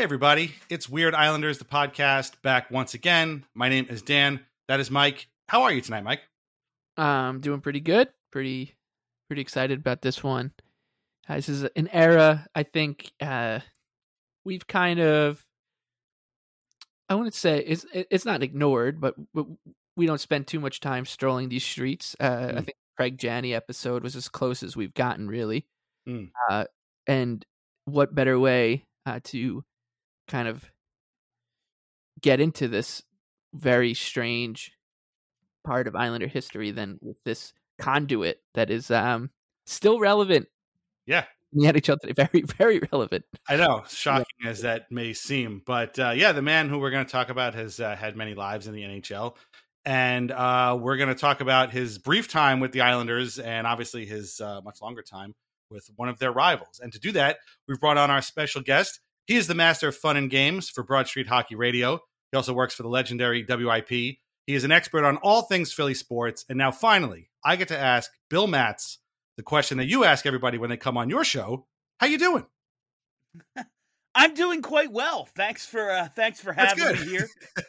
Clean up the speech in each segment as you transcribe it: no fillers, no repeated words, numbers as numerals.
Hey, everybody. It's Weird Islanders, the podcast, back once again. My name is Dan. That is Mike. How are you tonight, Mike? Doing pretty good. Pretty excited about this one. This is an era, I think, we've kind of, I wouldn't say, it's not ignored, but we don't spend too much time strolling these streets. I think Craig Janney episode was as close as we've gotten, really. And what better way to kind of get into this very strange part of Islander history than with this conduit that is still relevant. Yeah. In the NHL today. Very, very relevant. I know, shocking as that may seem. But the man who we're going to talk about has had many lives in the NHL. And we're going to talk about his brief time with the Islanders and obviously his much longer time with one of their rivals. And to do that, we've brought on our special guest. He is the master of fun and games for Broad Street Hockey Radio. He also works for the legendary WIP. He is an expert on all things Philly sports. And now, finally, I get to ask Bill Matz the question that you ask everybody when they come on your show. How you doing? I'm doing quite well. Thanks for having me here.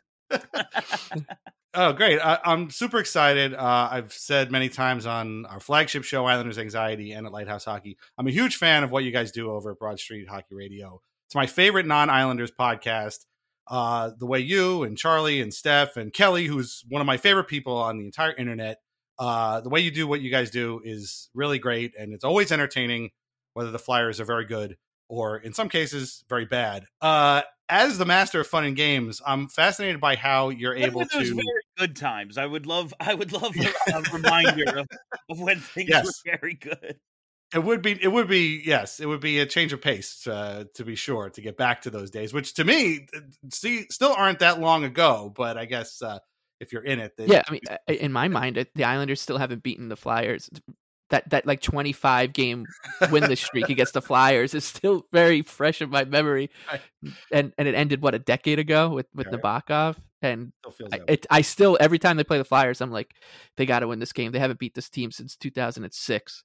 Oh, great. I'm super excited. I've said many times on our flagship show, Islanders Anxiety, and at Lighthouse Hockey, I'm a huge fan of what you guys do over at Broad Street Hockey Radio. It's my favorite non-Islanders podcast. The way you and Charlie and Steph and Kelly, who's one of my favorite people on the entire internet, the way you do what you guys do is really great, and it's always entertaining, whether the Flyers are very good or, in some cases, very bad. As the master of fun and games, I'm fascinated by how you're able to. Those very good times. I would love a reminder of when things were very good. It would be, yes, it would be a change of pace, to be sure, to get back to those days, which to me, still aren't that long ago. But I guess if you're in it, I mean, in my mind, the Islanders still haven't beaten the Flyers. That like 25 game winless streak against the Flyers is still very fresh in my memory, and it ended a decade ago with Nabokov. And I still, every time they play the Flyers, I'm like, they got to win this game. They haven't beat this team since 2006.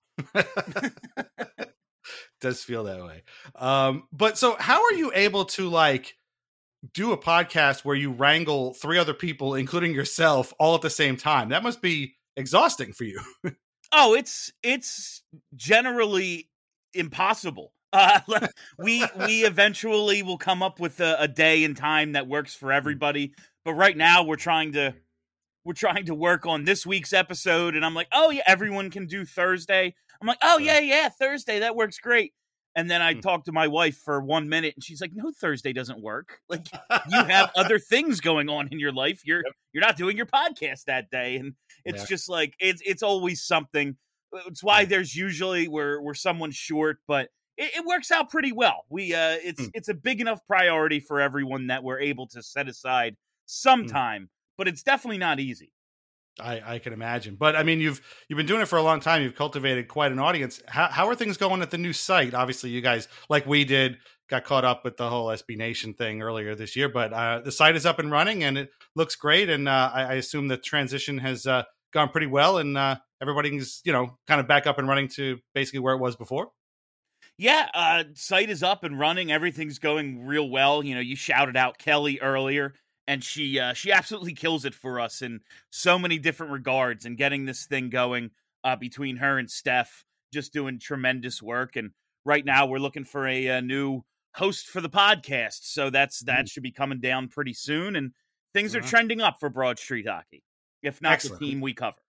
Does feel that way. But so how are you able to do a podcast where you wrangle three other people, including yourself, all at the same time? That must be exhausting for you. Oh, it's generally impossible. We eventually will come up with a day and time that works for everybody. But right now we're trying to work on this week's episode, and I'm like, oh yeah, everyone can do Thursday. I'm like, oh yeah, Thursday, that works great. And then I talk to my wife for 1 minute, and she's like, no, Thursday doesn't work. Like, you have other things going on in your life. You're not doing your podcast that day. And it's just like, it's always something. It's why there's usually we're someone short, but it works out pretty well. It's a big enough priority for everyone that we're able to set aside some time, but it's definitely not easy. I can imagine. But I mean, you've been doing it for a long time. You've cultivated quite an audience. How are things going at the new site? Obviously, you guys, like we did, got caught up with the whole SB Nation thing earlier this year. But the site is up and running, and it looks great. And I assume the transition has gone pretty well, and everybody's kind of back up and running to basically where it was before. Yeah, site is up and running. Everything's going real well. You shouted out Kelly earlier. And she absolutely kills it for us in so many different regards, and getting this thing going between her and Steph, just doing tremendous work. And right now we're looking for a new host for the podcast. So that should be coming down pretty soon. And things are trending up for Broad Street Hockey, if not the team we cover.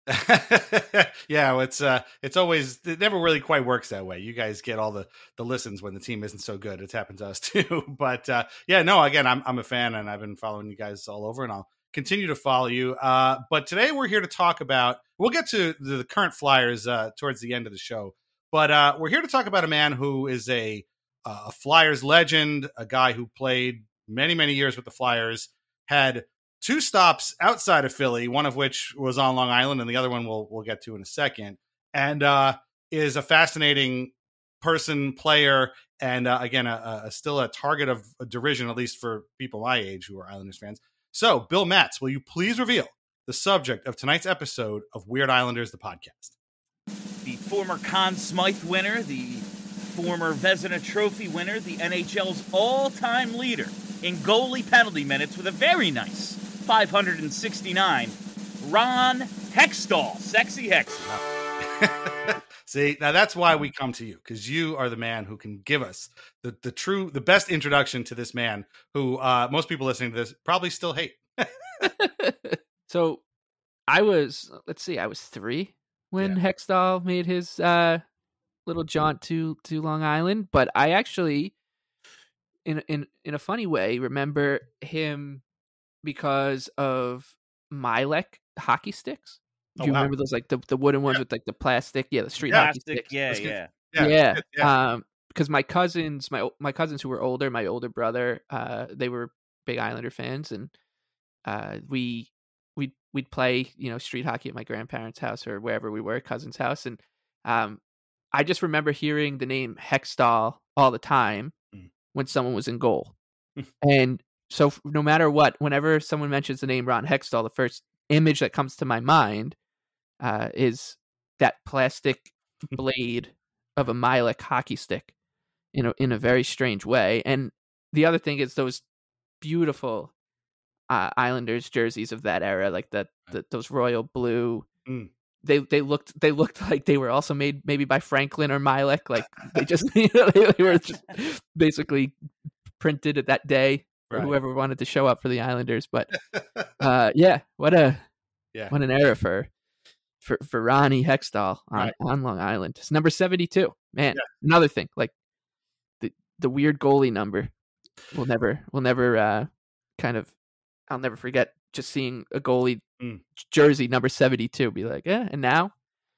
Yeah, it's always, it never really quite works that way. You guys get all the listens when the team isn't so good. It's happened to us too. But again, I'm a fan, and I've been following you guys all over, and I'll continue to follow you. But today we're here to talk about, we'll get to the current Flyers towards the end of the show, but we're here to talk about a man who is a Flyers legend, a guy who played many, many years with the Flyers, had 2 stops outside of Philly, one of which was on Long Island, and the other one we'll get to in a second, and is a fascinating person, player, and again, still a target of a derision, at least for people my age who are Islanders fans. So, Bill Matz, will you please reveal the subject of tonight's episode of Weird Islanders, the podcast? The former Conn Smythe winner, the former Vezina Trophy winner, the NHL's all-time leader in goalie penalty minutes with a very nice 569, Ron Hextall. Sexy Hexy. See, now that's why we come to you, because you are the man who can give us the best introduction to this man who most people listening to this probably still hate. So I was 3 when Hextall made his little jaunt to Long Island, but I actually, in a funny way, remember him because of Milek hockey sticks. Do you remember those, like the wooden ones with like the plastic? Yeah, the street hockey sticks. Yeah. Because my cousins who were older, my older brother, they were big Islander fans, and we'd play, street hockey at my grandparents' house or wherever we were, cousin's house, and I just remember hearing the name Hextall all the time when someone was in goal, and so no matter what, whenever someone mentions the name Ron Hextall, the first image that comes to my mind is that plastic blade of a Milek hockey stick, in a very strange way. And the other thing is those beautiful Islanders jerseys of that era, like those royal blue. They looked like they were also made maybe by Franklin or Milek. Like they just they were just basically printed at that day for whoever wanted to show up for the Islanders. But what an era for Ronnie Hextall on Long Island. It's number 72. Man, another thing, like the weird goalie number. We'll never kind of, I'll never forget just seeing a goalie jersey number 72. Be like, and now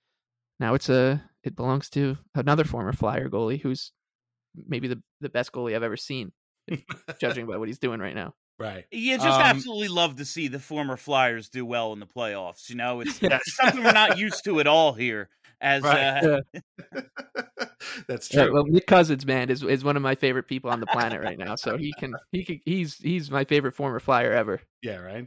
it belongs to another former Flyer goalie who's maybe the best goalie I've ever seen, judging by what he's doing right now. Right. You just absolutely love to see the former Flyers do well in the playoffs. It's something we're not used to at all here. That's true. Well, Nick Cousins, man, is one of my favorite people on the planet right now. So he's my favorite former Flyer ever. Yeah, right.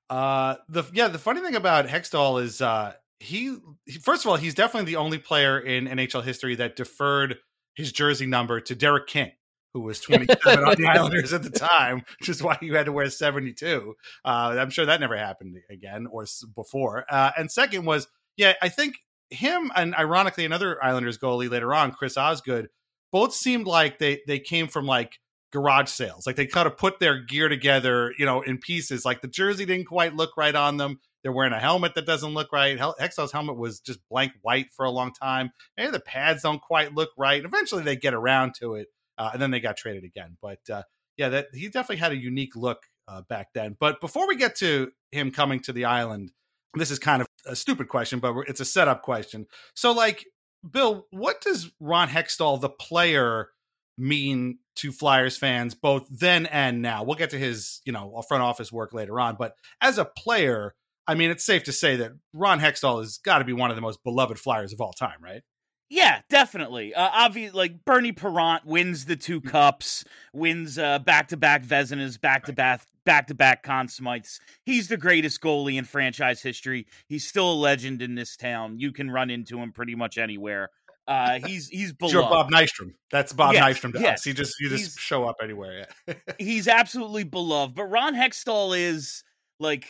The funny thing about Hextall is he first of all, he's definitely the only player in NHL history that deferred his jersey number to Derek King, who was 27 on the Islanders at the time, which is why you had to wear 72. I'm sure that never happened again or before. And second was, I think him and ironically another Islanders goalie later on, Chris Osgood, both seemed like they came from like garage sales. Like they kind of put their gear together, in pieces. Like the jersey didn't quite look right on them. They're wearing a helmet that doesn't look right. Hextall's helmet was just blank white for a long time. Maybe the pads don't quite look right. Eventually they get around to it. And then they got traded again. But that he definitely had a unique look back then. But before we get to him coming to the island, this is kind of a stupid question, but it's a setup question. So, like, Bill, what does Ron Hextall, the player, mean to Flyers fans, both then and now? We'll get to his, front office work later on. But as a player, I mean, it's safe to say that Ron Hextall has got to be one of the most beloved Flyers of all time, right? Yeah, definitely. Obviously, like Bernie Parent wins the 2 cups, wins back-to-back Vezinas, back-to-back Conn Smythes. He's the greatest goalie in franchise history. He's still a legend in this town. You can run into him pretty much anywhere. He's beloved. Sure, Bob Nystrom. That's Bob Nystrom to us. You just show up anywhere. Yeah. He's absolutely beloved. But Ron Hextall is like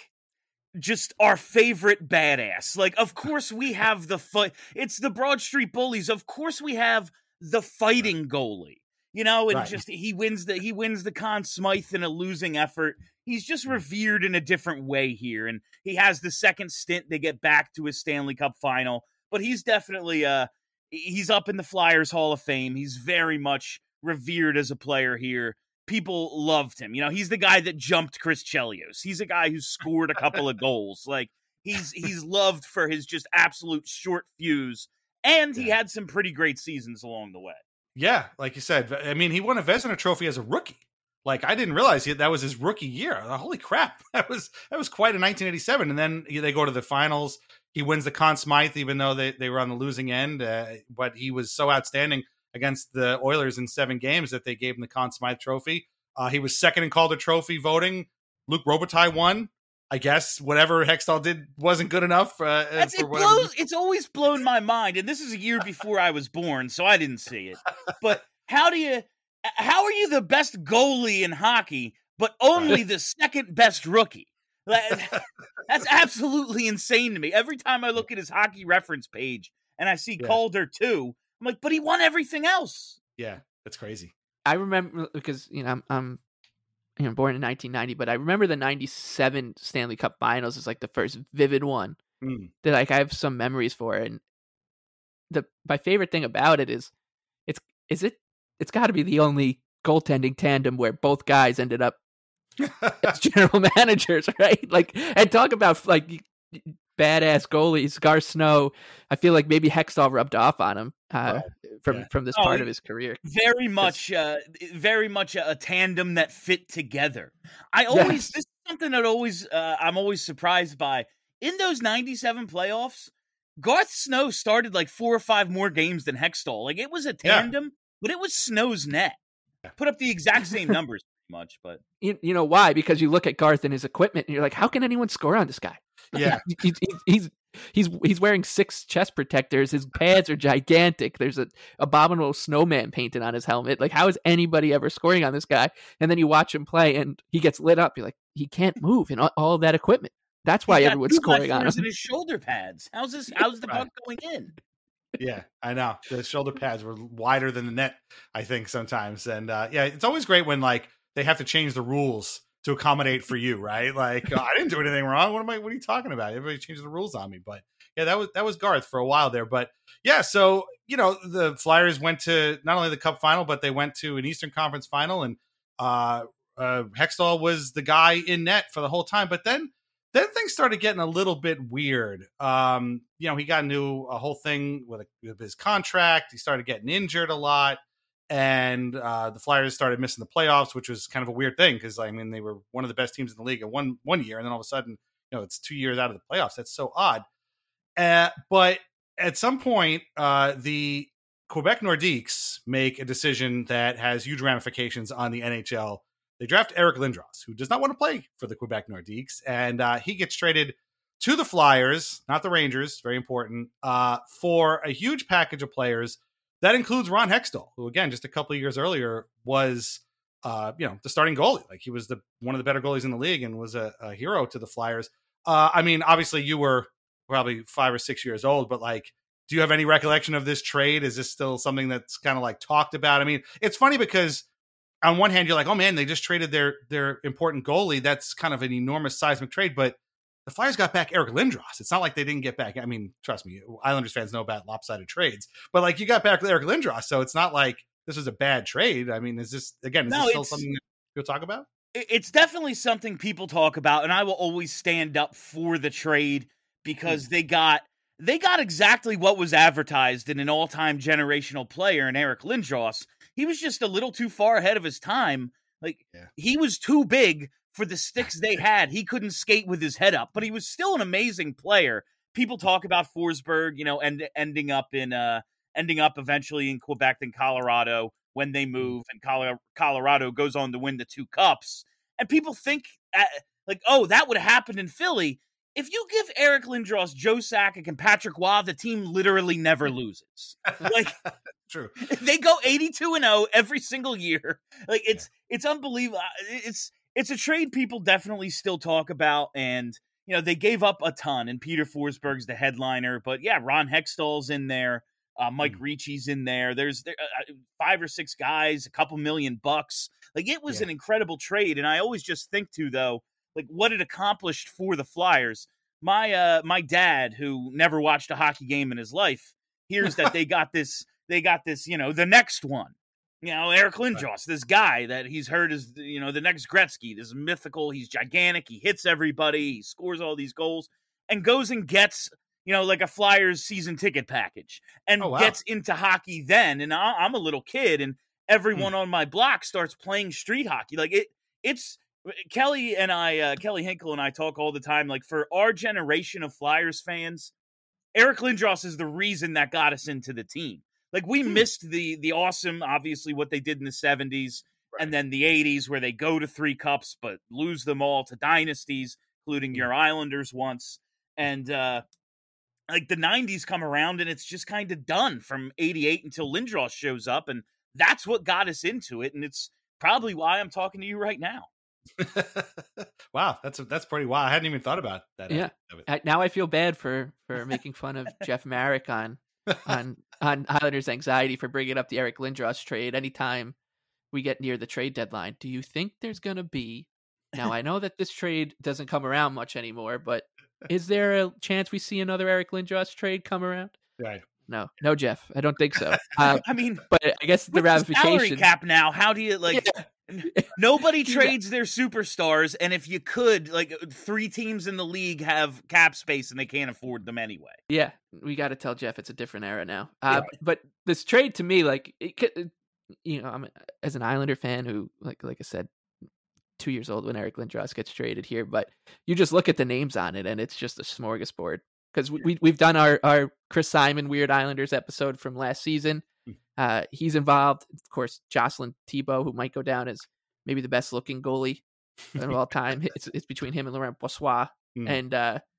just our favorite badass. Like, of course we have the fight. It's the Broad Street Bullies. Of course we have the fighting goalie. Just he wins the Conn Smythe in a losing effort. He's just revered in a different way here, and he has the second stint. They get back to his Stanley Cup final, but he's definitely he's up in the Flyers Hall of Fame. He's very much revered as a player here. People loved him. He's the guy that jumped Chris Chelios. He's a guy who scored a couple of goals. Like he's loved for his just absolute short fuse, and he had some pretty great seasons along the way. Yeah, like you said, I mean, he won a Vezina Trophy as a rookie. Like I didn't realize that was his rookie year. Holy crap, that was quite in 1987. And then they go to the finals. He wins the Conn Smythe, even though they were on the losing end. But he was so outstanding against the Oilers in 7 games that they gave him the Conn Smythe Trophy. He was second in Calder Trophy voting. Luc Robitaille won. I guess whatever Hextall did wasn't good enough. It's always blown my mind, and this is a year before I was born, so I didn't see it. But how are you the best goalie in hockey, but only the second best rookie? That's absolutely insane to me. Every time I look at his hockey reference page and I see Calder too, I'm like, but he won everything else. Yeah, that's crazy. I remember because I'm born in 1990, but I remember the 97 Stanley Cup Finals is like the first vivid one that like I have some memories for. And my favorite thing about it is it's got to be the only goaltending tandem where both guys ended up as general managers, right? Like, and talk about like badass goalies. Garth Snow, I feel like maybe Hextall rubbed off on him from this part of his career. Very much a tandem that fit together. This is something that I'm always surprised by. In those 97 playoffs, Garth Snow started like 4 or 5 more games than Hextall. Like, it was a tandem, but it was Snow's net. Put up the exact same numbers pretty much, but you know why? Because you look at Garth and his equipment and you're like, how can anyone score on this guy? Yeah. He's wearing 6 chest protectors. His pads are gigantic. There's an abominable snowman painted on his helmet. Like, how is anybody ever scoring on this guy? And then you watch him play and he gets lit up. You're like, he can't move in all of that equipment. That's why everyone's scoring on him. In his shoulder pads. How's the puck going in? Yeah, I know. The shoulder pads were wider than the net, I think, sometimes. And it's always great when like they have to change the rules to accommodate for you, right? Like, I didn't do anything wrong. What are you talking about? Everybody changed the rules on me. But yeah, that was Garth for a while there. But yeah, so the Flyers went to not only the Cup final, but they went to an Eastern Conference final, and Hextall was the guy in net for the whole time. But then things started getting a little bit weird. He got into a whole thing with his contract. He started getting injured a lot. And the Flyers started missing the playoffs, which was kind of a weird thing because, I mean, they were one of the best teams in the league in one year. And then all of a sudden, it's 2 years out of the playoffs. That's so odd. But at some point, the Quebec Nordiques make a decision that has huge ramifications on the NHL. They draft Eric Lindros, who does not want to play for the Quebec Nordiques. And he gets traded to the Flyers, not the Rangers, very important, for a huge package of players. That includes Ron Hextall, who, again, just a couple of years earlier was, the starting goalie. Like, he was one of the better goalies in the league and was a hero to the Flyers. I mean, obviously, you were probably 5 or 6 years old, but like, do you have any recollection of this trade? Is this still something that's kind of like talked about? I mean, it's funny because on one hand, you're like, oh man, they just traded their important goalie. That's kind of an enormous seismic trade, but the Flyers got back Eric Lindros. It's not like they didn't get back. I mean, trust me, Islanders fans know about lopsided trades, but like, you got back Eric Lindros. So it's not like this was a bad trade. I mean, is this still something that you'll talk about? It's definitely something people talk about, and I will always stand up for the trade because they got exactly what was advertised in an all-time generational player in Eric Lindros. He was just a little too far ahead of his time. Like, he was too big for the sticks they had. He couldn't skate with his head up, but he was still an amazing player. People talk about Forsberg, ending up eventually in Quebec and Colorado when they move, and Colorado goes on to win the 2 cups. And people think that would have happened in Philly. If you give Eric Lindros, Joe Sakic, and Patrick Waugh, the team literally never loses. Like, true. They go 82-0 every single year. Like, it's unbelievable. It's a trade people definitely still talk about, and they gave up a ton. And Peter Forsberg's the headliner, but Ron Hextall's in there. Mike Ricci's in there. There's 5 or 6 guys, a couple $1 million. Like, it was an incredible trade, and I always just think too, though, like, what it accomplished for the Flyers. My dad, who never watched a hockey game in his life, hears that they got this, the next one. Eric Lindros, this guy that he's heard is, the next Gretzky, this mythical, he's gigantic, he hits everybody, he scores all these goals, and goes and gets, like a Flyers season ticket package, and gets into hockey then. And I'm a little kid, and everyone on my block starts playing street hockey. Like, it's Kelly Hinkle and I talk all the time, like, for our generation of Flyers fans, Eric Lindros is the reason that got us into the team. Like, we missed the awesome, obviously, what they did in the 70s and then the 80s, where they go to 3 cups but lose them all to dynasties. including your Islanders once. And like the 90s come around and it's just kind of done from 88 until Lindros shows up. And that's what got us into it. And it's probably why I'm talking to you right now. Wow, that's pretty wild. I hadn't even thought about that. Yeah. Now I feel bad for making fun of Jeff Marek on Islanders Anxiety for bringing up the Eric Lindros trade anytime we get near the trade deadline. Do you think there's going to be, now I know that this trade doesn't come around much anymore, but is there a chance we see another Eric Lindros trade come around? Right. No, Jeff, I don't think so. I mean, but I guess the ramifications. Salary cap now. How do you Nobody trades their superstars, and if you could, 3 teams in the league have cap space and they can't afford them anyway. Yeah, we got to tell Jeff it's a different era now. But this trade to me, I'm as an Islander fan who, like I said, 2 years old when Eric Lindros gets traded here, but you just look at the names on it and it's just a smorgasbord. Because we've done our Chris Simon Weird Islanders episode from last season. He's involved. Of course, Jocelyn Thibault, who might go down as maybe the best looking goalie of all time. It's between him and Laurent Brossoit. And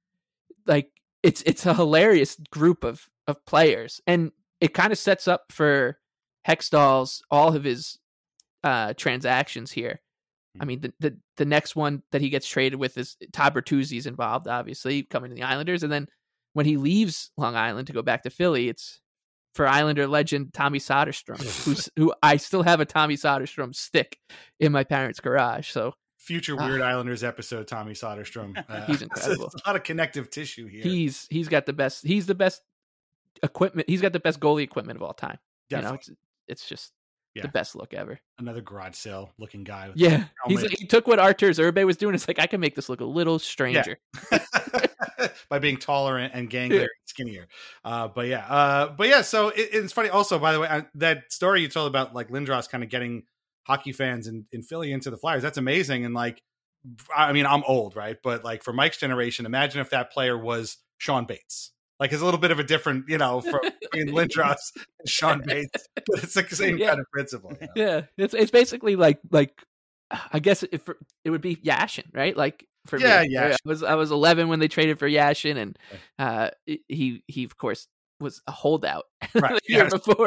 it's a hilarious group of players. And it kind of sets up for Hextall's all of his transactions here. I mean, the next one that he gets traded with is Todd Bertuzzi's involved, obviously, coming to the Islanders. And then when he leaves Long Island to go back to Philly, it's for Islander legend Tommy Soderstrom, who I still have a Tommy Soderstrom stick in my parents' garage. So future Weird Islanders episode, Tommy Soderstrom. He's incredible. It's a lot of connective tissue here. He's got the best. He's the best equipment. He's got the best goalie equipment of all time. Definitely. You know, it's just the best look ever. Another garage sale looking guy. He took what Artur Zerbe was doing. It's like, I can make this look a little stranger. Yeah. By being taller and ganglier and skinnier. But yeah, so it's funny also, by the way, that story you told about Lindros kind of getting hockey fans in Philly into the Flyers. That's amazing. And I mean, I'm old, right? But for Mike's generation, imagine if that player was Sean Bates. It's a little bit of a different, from Lindros and Sean Bates, but it's the same kind of principle. Yeah, it's basically like I guess it would be Yashin, right? For me, Yashin. I was 11 when they traded for Yashin, and he of course was a holdout right. the year before.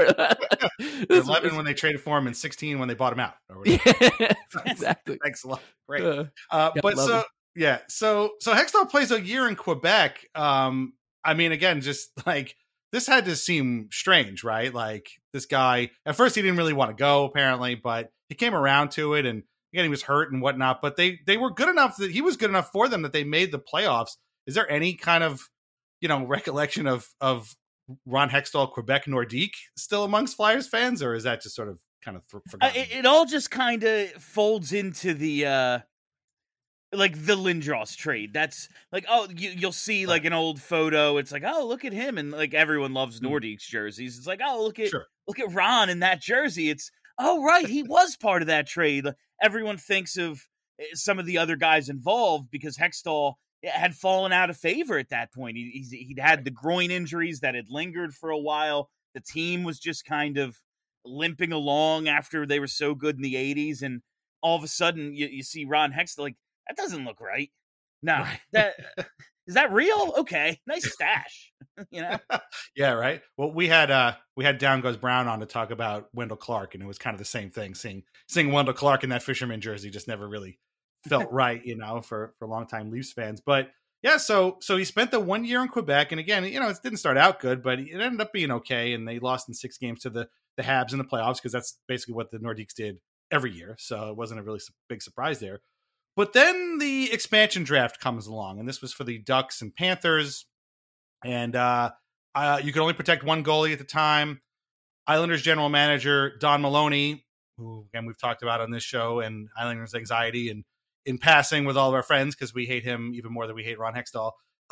11 when they traded for him, and 16 when they bought him out. Or whatever. Exactly. Thanks a lot. Great. So Hextall plays a year in Quebec. I mean, again, just this had to seem strange, right? This guy, at first he didn't really want to go, apparently, but he came around to it, and again, he was hurt and whatnot, but they were good enough that he was good enough for them that they made the playoffs. Is there any kind of, recollection of Ron Hextall, Quebec Nordique still amongst Flyers fans, or is that just sort of kind of forgotten? It all just kind of folds into the the Lindros trade. That's you'll see an old photo. It's look at him, and everyone loves Nordique's jerseys. It's look at Ron in that jersey. It's right, he was part of that trade. Everyone thinks of some of the other guys involved because Hextall had fallen out of favor at that point. He'd had the groin injuries that had lingered for a while. The team was just kind of limping along after they were so good in the 80s, and all of a sudden you see Ron Hextall that doesn't look right. No, that is that real? Okay, nice stash. Yeah, right. Well, we had Down Goes Brown on to talk about Wendell Clark, and it was kind of the same thing. Seeing Wendell Clark in that fisherman jersey just never really felt right, for longtime Leafs fans. But yeah, so he spent the 1 year in Quebec, and again, it didn't start out good, but it ended up being okay. And they lost in 6 games to the Habs in the playoffs because that's basically what the Nordiques did every year. So it wasn't a really big surprise there. But then the expansion draft comes along, and this was for the Ducks and Panthers. And you could only protect one goalie at the time. Islanders general manager Don Maloney, who, again, we've talked about on this show, and Islanders Anxiety, and in passing with all of our friends, because we hate him even more than we hate Ron Hextall,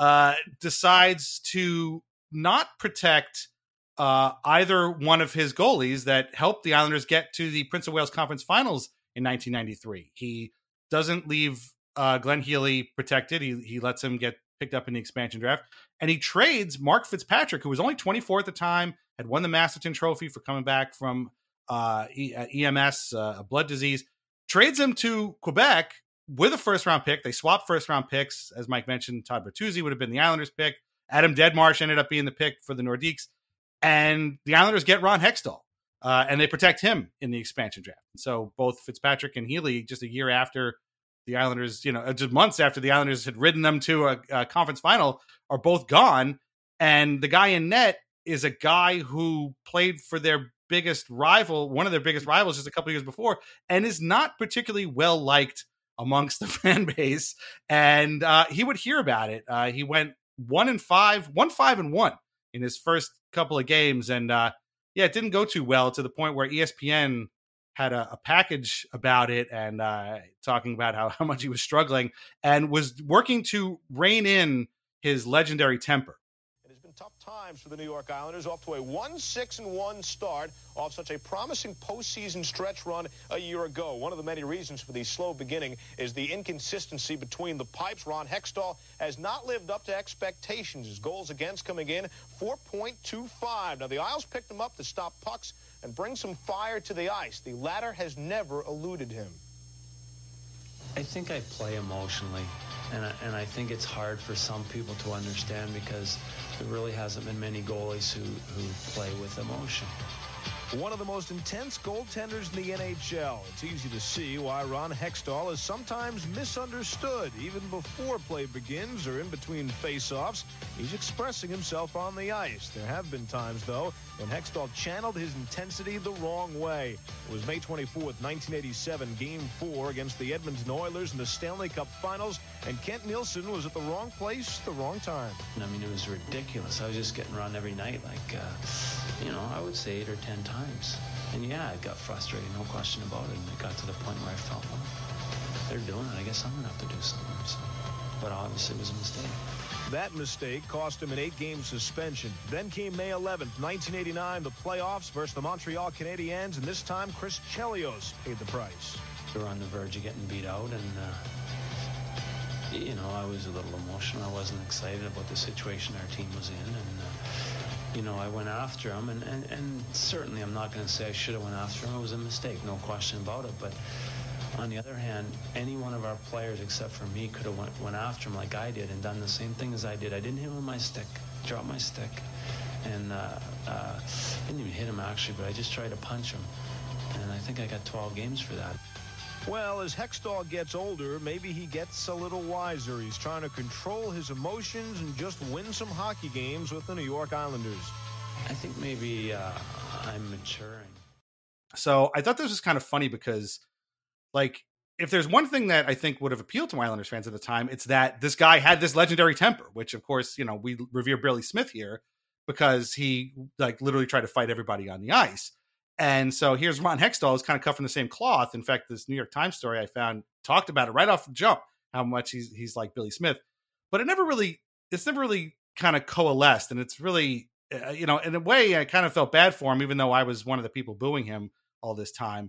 decides to not protect either one of his goalies that helped the Islanders get to the Prince of Wales Conference Finals in 1993. He doesn't leave Glenn Healy protected. He lets him get picked up in the expansion draft. And he trades Mark Fitzpatrick, who was only 24 at the time, had won the Masterton Trophy for coming back from EMS, a blood disease, trades him to Quebec with a first-round pick. They swapped first-round picks. As Mike mentioned, Todd Bertuzzi would have been the Islanders' pick. Adam Deadmarsh ended up being the pick for the Nordiques. And the Islanders get Ron Hextall, and they protect him in the expansion draft. So both Fitzpatrick and Healy, just a year after the Islanders, just months after the Islanders had ridden them to a conference final, are both gone. And the guy in net is a guy who played for their biggest rival, one of their biggest rivals just a couple of years before, and is not particularly well liked amongst the fan base. And he would hear about it. He went 1-5-1 in his first couple of games. And it didn't go too well, to the point where ESPN had a package about it and talking about how much he was struggling and was working to rein in his legendary temper. Tough times for the New York Islanders, off to a 1-6-1 start off such a promising postseason stretch run a year ago. One of the many reasons for the slow beginning is the inconsistency between the pipes. Ron Hextall has not lived up to expectations. His goals against coming in 4.25. Now, the Isles picked him up to stop pucks and bring some fire to the ice. The latter has never eluded him. I think I play emotionally, and I think it's hard for some people to understand because there really hasn't been many goalies who play with emotion. One of the most intense goaltenders in the NHL. It's easy to see why Ron Hextall is sometimes misunderstood. Even before play begins or in between face-offs, he's expressing himself on the ice. There have been times, though, when Hextall channeled his intensity the wrong way. It was May 24th, 1987, Game 4 against the Edmonton Oilers in the Stanley Cup Finals, and Kent Nielsen was at the wrong place, the wrong time. I mean, it was ridiculous. I was just getting run every night, I would say 8 or 10 times. And yeah, I got frustrated, no question about it. And it got to the point where I felt, well, they're doing it. I guess I'm going to have to do something. So, but obviously it was a mistake. That mistake cost him an 8-game suspension. Then came May 11th, 1989, the playoffs versus the Montreal Canadiens, and this time Chris Chelios paid the price. We were on the verge of getting beat out, and I was a little emotional. I wasn't excited about the situation our team was in, and I went after him, and certainly I'm not going to say I should have went after him. It was a mistake, no question about it. But on the other hand, any one of our players except for me could have went after him like I did and done the same thing as I did. I didn't hit him with my stick, dropped my stick, and didn't even hit him actually, but I just tried to punch him. And I think I got 12 games for that. Well, as Hextall gets older, maybe he gets a little wiser. He's trying to control his emotions and just win some hockey games with the New York Islanders. I think maybe I'm maturing. So I thought this was kind of funny because, if there's one thing that I think would have appealed to Islanders fans at the time, it's that this guy had this legendary temper, which, of course, we revere Billy Smith here because he, literally tried to fight everybody on the ice. And so here's Ron Hextall, who's kind of cut from the same cloth. In fact, this New York Times story I found talked about it right off the jump, how much he's like Billy Smith. But it's never really kind of coalesced. And it's really, in a way, I kind of felt bad for him, even though I was one of the people booing him all this time.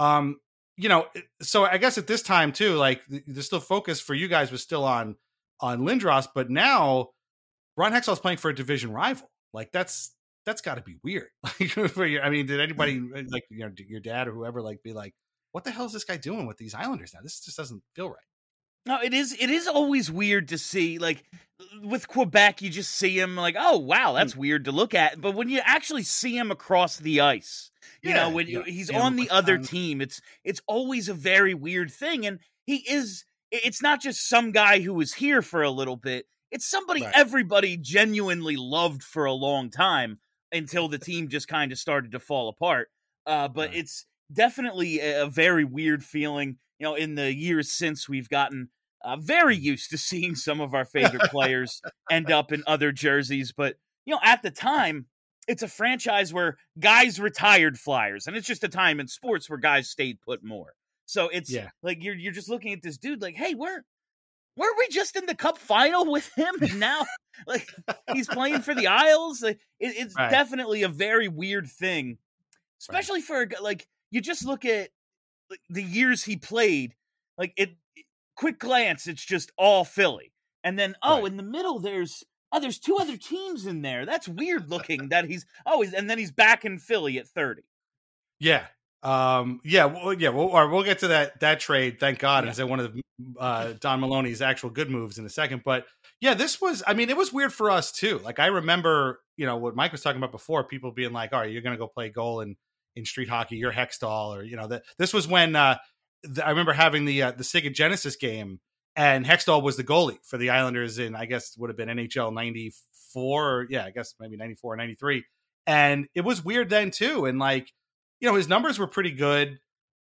So I guess at this time too, the still focus for you guys was still on Lindros, but now Ron Hextall is playing for a division rival. That's got to be weird. Did anybody your dad or whoever be like, what the hell is this guy doing with these Islanders now? This just doesn't feel right. No, it is always weird to see, with Quebec, you just see him oh, wow, that's weird to look at. But when you actually see him across the ice, he's on the other team, it's always a very weird thing. And it's not just some guy who was here for a little bit. It's somebody everybody genuinely loved for a long time until the team just kind of started to fall apart. But it's definitely a very weird feeling. In the years since, we've gotten very used to seeing some of our favorite players end up in other jerseys. But, at the time, it's a franchise where guys retired Flyers. And it's just a time in sports where guys stayed put more. So it's you're just looking at this dude hey, weren't we just in the Cup final with him? And now, he's playing for the Isles. It's definitely a very weird thing, especially for you just look at the years he played. Quick glance, it's just all Philly, and then in the middle there's 2 other teams in there. That's weird looking. That and then he's back in Philly at 30. Yeah, We'll get to that trade. Thank God, is one of the Don Maloney's actual good moves in a second. But yeah, this was. I mean, it was weird for us too. Like I remember, what Mike was talking about before. People being like, "All right, you're going to go play goal in street hockey. You're Hextall," or this was when I remember having the Sega Genesis game, and Hextall was the goalie for the Islanders in, I guess, would have been NHL '94. I guess maybe '94 or '93. And it was weird then too. And like, his numbers were pretty good.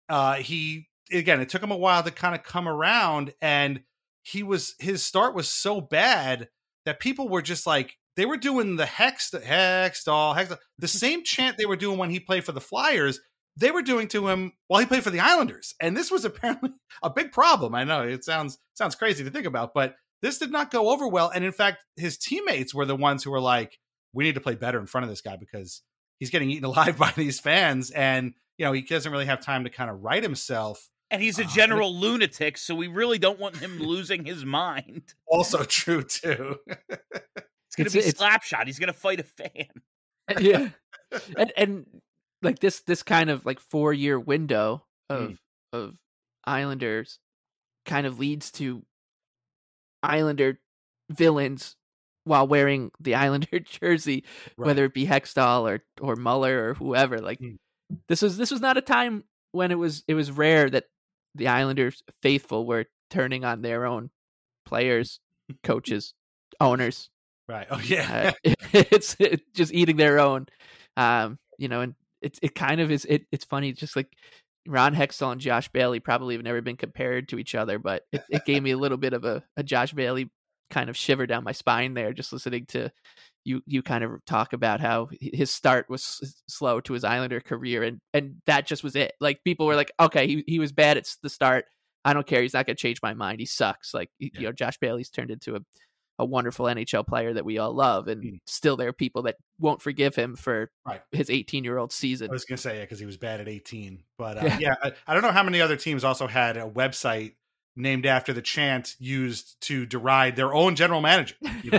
It took him a while to kind of come around, and his start was so bad that people were just like, they were doing the Hextall, the same chant they were doing when he played for the Flyers, they were doing to him while he played for the Islanders. And this was apparently a big problem. I know it sounds crazy to think about, but this did not go over well. And in fact, his teammates were the ones who were like, we need to play better in front of this guy because he's getting eaten alive by these fans. And, he doesn't really have time to kind of right himself. And he's a general lunatic, so we really don't want him losing his mind. Also true, too. It's going to be Slapshot. He's going to fight a fan. Yeah. And like this kind of like 4-year window of Islanders kind of leads to Islander villains while wearing the Islander jersey, whether it be Hextall or Muller or whoever. Like this was not a time when it was rare that the Islanders faithful were turning on their own players, coaches, owners. Right. Oh yeah. It's just eating their own. And it kind of is. It's funny, just like Ron Hextall and Josh Bailey probably have never been compared to each other, but it gave me a little bit of a Josh Bailey kind of shiver down my spine there, just listening to you kind of talk about how his start was slow to his Islander career, and that just was it. Like people were like, okay, he was bad at the start. I don't care. He's not going to change my mind. He sucks. Like Josh Bailey's turned into a wonderful NHL player that we all love, and still there are people that won't forgive him for his 18-year-old season. I was going to say, because he was bad at 18. But I don't know how many other teams also had a website named after the chant used to deride their own general manager.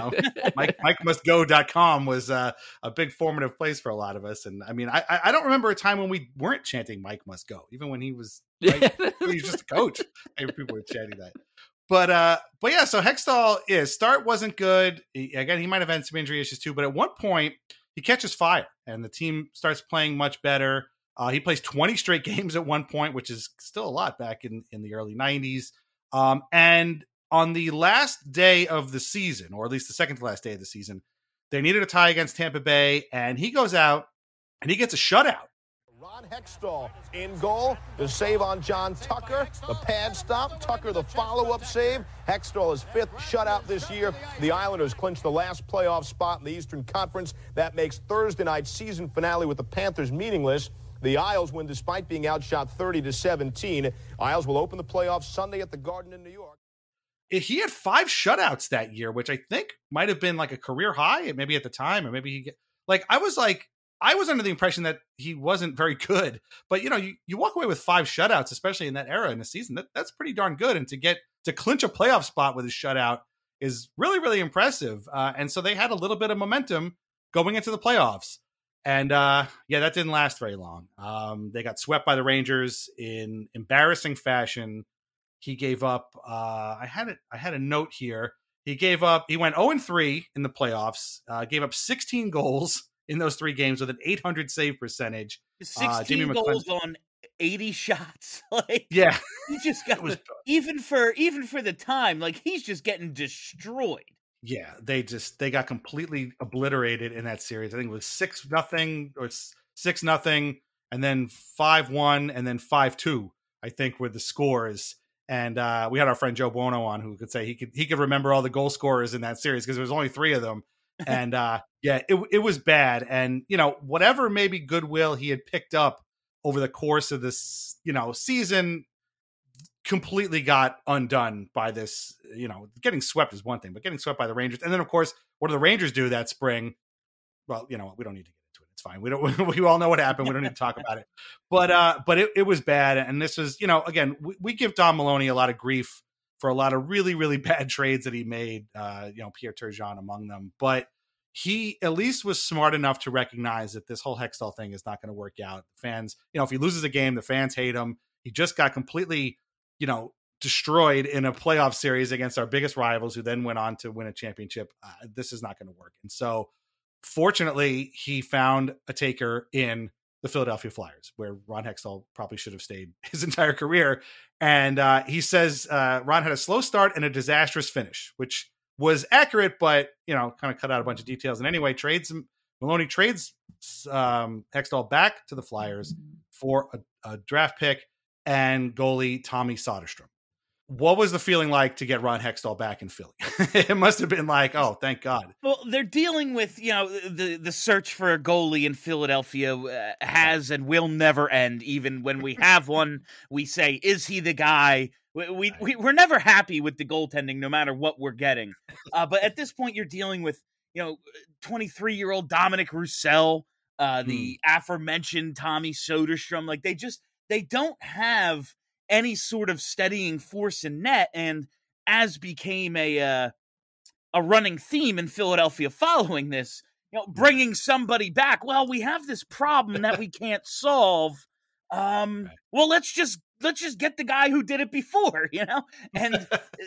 MikeMustGo.com was a big formative place for a lot of us. And I mean, I don't remember a time when we weren't chanting Mike Must Go, even when he was he was just a coach. People were chanting that. But yeah, so Hextall, his start wasn't good. He might have had some injury issues too, but at one point he catches fire and the team starts playing much better. He plays 20 straight games at one point, which is still a lot back in the early 90s. And on the last day of the season, or at least the second to last day of the season, they needed a tie against Tampa Bay, and he goes out and he gets a shutout. Ron Hextall in goal. The save on John Tucker. The pad stop. Tucker the follow-up save. Hextall is 5th shutout this year. The Islanders clinch the last playoff spot in the Eastern Conference. That makes Thursday night's season finale with the Panthers meaningless. The Isles win despite being outshot 30-17. Isles will open the playoffs Sunday at the Garden in New York. He had 5 shutouts that year, which I think might have been like a career high, maybe at the time, or maybe I was under the impression that he wasn't very good. But you walk away with 5 shutouts, especially in that era in the season. That's pretty darn good, and to clinch a playoff spot with a shutout is really, really impressive. And so they had a little bit of momentum going into the playoffs. And that didn't last very long. They got swept by the Rangers in embarrassing fashion. He gave up. I had a note here. He went 0-3 in the playoffs. Gave up 16 goals in those 3 games with an .800 save percentage. 16 goals on 80 shots. He just got even for the time. Like he's just getting destroyed. Yeah, they got completely obliterated in that series. I think it was 6-0 or 6-0, and then 5-1, and then 5-2. I think were the scores. And we had our friend Joe Buono on, who could say he could remember all the goal scorers in that series because there was only 3 of them. And it was bad. And whatever maybe goodwill he had picked up over the course of this season completely got undone by this. Getting swept is one thing, but getting swept by the Rangers, and then of course, what do the Rangers do that spring? Well, we don't need to get into it. It's fine. We all know what happened. We don't need to talk about it. But it was bad, and this was again, we give Don Maloney a lot of grief for a lot of really, really bad trades that he made. Pierre Turgeon among them, but he at least was smart enough to recognize that this whole Hextall thing is not going to work out. Fans, if he loses a game, the fans hate him. He just got completely, destroyed in a playoff series against our biggest rivals, who then went on to win a championship. This is not going to work. And so fortunately, he found a taker in the Philadelphia Flyers, where Ron Hextall probably should have stayed his entire career. And he says Ron had a slow start and a disastrous finish, which was accurate, but, kind of cut out a bunch of details. And anyway, Maloney trades Hextall back to the Flyers for a draft pick and goalie Tommy Soderstrom. What was the feeling like to get Ron Hextall back in Philly? It must have been like, oh, thank God. Well, they're dealing with, the search for a goalie in Philadelphia has and will never end. Even when we have one, we say, is he the guy? We're never happy with the goaltending, no matter what we're getting. But at this point, you're dealing with, 23-year-old Dominic Roussel, the aforementioned Tommy Soderstrom. Like, they don't have any sort of steadying force in net, and as became a running theme in Philadelphia following this, bringing somebody back. Well, we have this problem that we can't solve. Well, let's just get the guy who did it before, and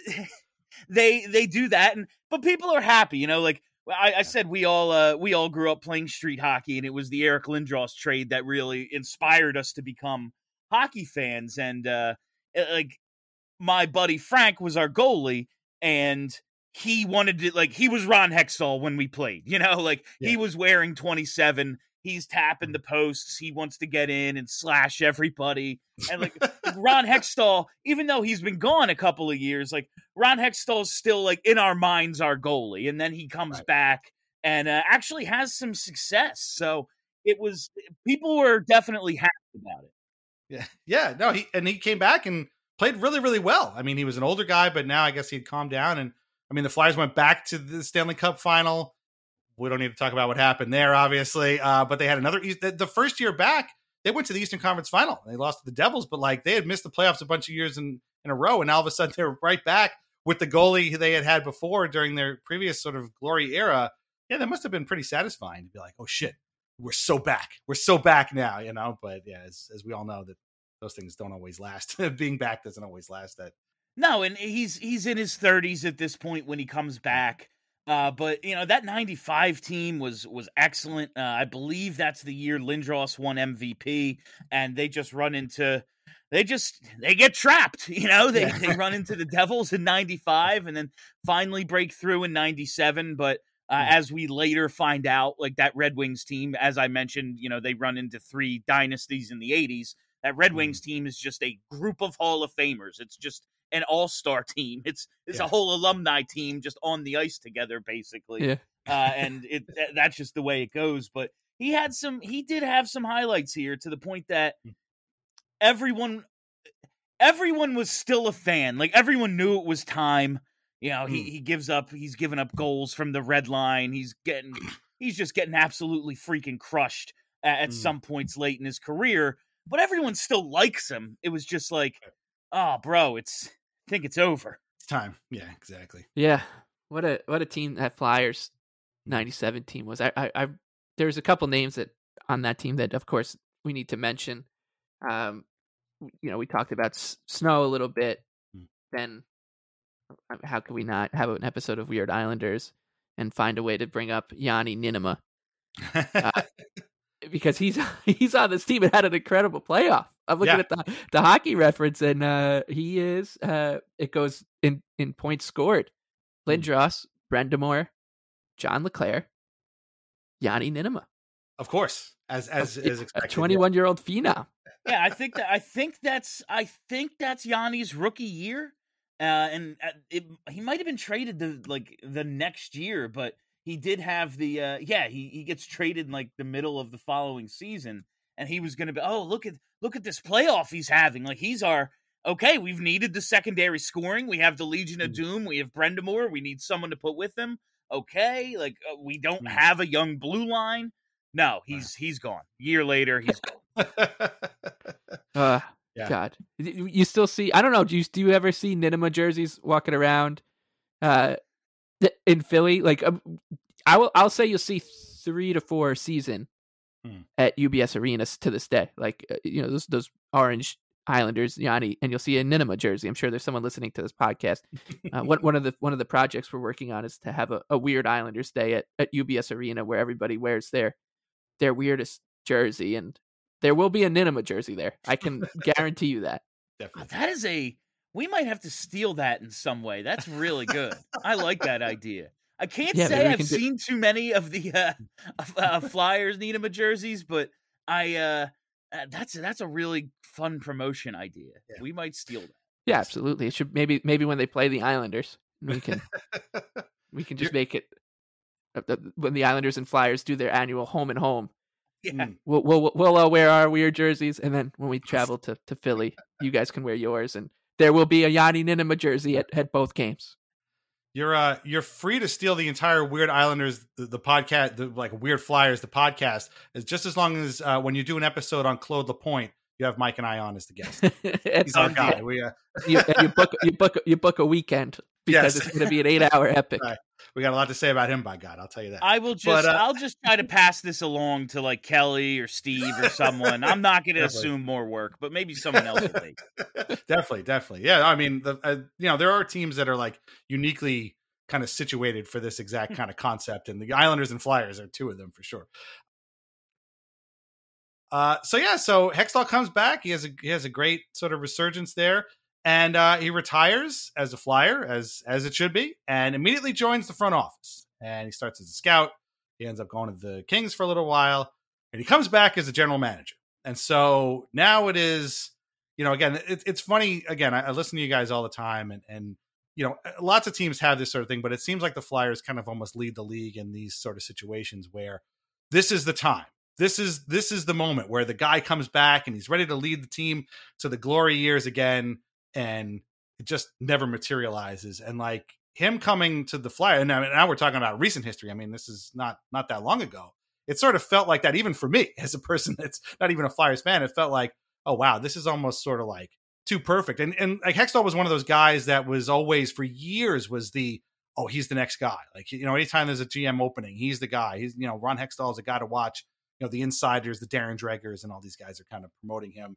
they do that, but people are happy, like I said, we all grew up playing street hockey, and it was the Eric Lindros trade that really inspired us to become hockey fans. And like, my buddy Frank was our goalie, and he wanted to, like, he was Ron Hextall when we played, he was wearing 27, he's tapping the posts, he wants to get in and slash everybody. And like Ron Hextall, even though he's been gone a couple of years, like Ron Hextall is still, like, in our minds our goalie. And then he comes back and actually has some success. So people were definitely happy about it. Yeah. No, he came back and played really, really well. I mean, he was an older guy, but now I guess he'd calmed down. And I mean, the Flyers went back to the Stanley Cup final. We don't need to talk about what happened there, obviously. But they had the first year back, they went to the Eastern Conference final. They lost to the Devils, but like, they had missed the playoffs a bunch of years in a row. And all of a sudden they were right back with the goalie they had before during their previous sort of glory era. Yeah, that must have been pretty satisfying to be like, oh shit, we're so back now, but yeah, as we all know, that those things don't always last. Being back doesn't always last. No, and he's in his 30s at this point when he comes back. But that 95 team was excellent. I believe that's the year Lindros won MVP, and they just they get trapped. They run into the Devils in 95, and then finally break through in 97. But as we later find out, like, that Red Wings team, as I mentioned, they run into 3 dynasties in the 80s. That Red Wings team is just a group of Hall of Famers. It's just an all-star team. It's a whole alumni team just on the ice together, basically. Yeah. And that's just the way it goes. But he did have some highlights here, to the point that everyone was still a fan. Like, everyone knew it was time. He's given up goals from the red line. He's just getting absolutely freaking crushed at some points late in his career. But everyone still likes him. It was just like, oh, bro, I think it's over. It's time. Yeah, exactly. Yeah. What a team that Flyers 97 team was. There's a couple names on that team that, of course, we need to mention. We talked about Snow a little bit. Then how could we not have an episode of Weird Islanders and find a way to bring up Yanni Niinimaa? Because he's on this team and had an incredible playoff. I'm looking at the hockey reference, and he is. It goes in points scored. Lindros, Brind'Amour, John LeClair, Yanni Niinimaa. Of course, as expected. A 21-year-old phenom. Yeah, I think that's Yanni's rookie year, and he might have been traded the next year, but he did have he gets traded in like the middle of the following season, and he was going to be, oh, look at this playoff he's having. Like, he's we've needed the secondary scoring. We have the Legion of Doom. We have Brind'Amour. We need someone to put with him. Okay. Like, we don't have a young blue line. No, he's gone. Year later, he's gone. God, you still see, I don't know. Do you ever see Niinimaa jerseys walking around, in Philly? Like, I'll say you'll see 3 to 4 season at UBS arenas to this day. Like those orange Islanders, Yanni, and you'll see a Ninema jersey. I'm sure there's someone listening to this podcast. One of the projects we're working on is to have a weird Islanders day at UBS Arena where everybody wears their weirdest jersey, and there will be a Ninema jersey there. I can guarantee you that. Definitely. We might have to steal that in some way. That's really good. I like that idea. I can't say I've seen too many of the Flyers Ninema jerseys, but that's a really fun promotion idea. Yeah. We might steal that. Yeah, absolutely. It should maybe when they play the Islanders, we can just make it when the Islanders and Flyers do their annual home and home. Yeah, we'll wear our weird jerseys, and then when we travel to Philly, you guys can wear yours, and there will be a Yanni Ninema jersey at both games. You're free to steal the entire Weird Islanders, the podcast, like Weird Flyers, the podcast, is just as long as when you do an episode on Claude Lapointe, you have Mike and I on as the guest. He's our guy. You book a weekend because it's going to be an 8-hour epic. Right. We got a lot to say about him, by God, I'll tell you that. I'll just try to pass this along to like Kelly or Steve or someone. I'm not going to assume more work, but maybe someone else will take it. Definitely. Yeah, I mean, there are teams that are like uniquely kind of situated for this exact kind of concept, and the Islanders and Flyers are two of them for sure. So Hextall comes back. He has a great sort of resurgence there. And he retires as a Flyer, as it should be, and immediately joins the front office. And he starts as a scout. He ends up going to the Kings for a little while, and he comes back as a general manager. And so now it is, again, it's funny. Again, I listen to you guys all the time, and lots of teams have this sort of thing, but it seems like the Flyers kind of almost lead the league in these sort of situations where this is the time. This is the moment where the guy comes back and he's ready to lead the team to the glory years again. And it just never materializes. And like him coming to the Flyer, and now we're talking about recent history. I mean, this is not that long ago. It sort of felt like that, even for me as a person that's not even a Flyers fan. It felt like, oh wow, this is almost sort of like too perfect. And like Hextall was one of those guys that was always for years was he's the next guy. Like anytime there's a GM opening, he's the guy. He's Ron Hextall is a guy to watch. The insiders, the Darren Dregers, and all these guys are kind of promoting him.